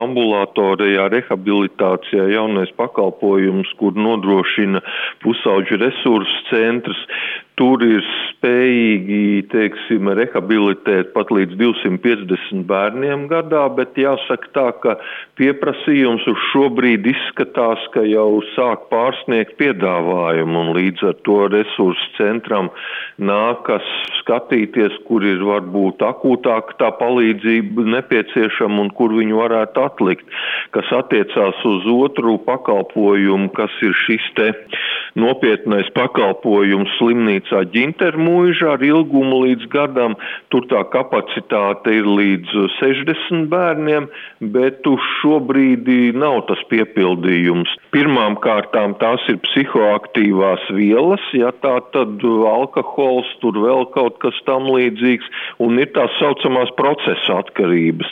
Ambulatorajā rehabilitācijā jaunais pakalpojums, kur nodrošina pusauģu resursu centrs. Tur ir spējīgi, rehabilitēt pat līdz 250 bērniem gadā, bet jāsaka tā, ka pieprasījums uz šobrīd izskatās, ka jau sāk pārsniegt piedāvājumu, un līdz ar to resursu centram nākas skatīties, kur ir varbūt akūtāk tā palīdzība nepieciešama un kur viņu varētu atlikt. Kas attiecās uz otru pakalpojumu, kas ir šis te nopietnais pakalpojums slimnīcā Ģintermuiža ar ilgumu līdz gadam. Tur tā kapacitāte ir līdz 60 bērniem, bet uz šobrīd nav tas piepildījums. Pirmām kārtām tās ir psihoaktīvās vielas, ja tā tad alkohols, tur vēl kaut kas tam līdzīgs, un ir tās saucamās procesa atkarības.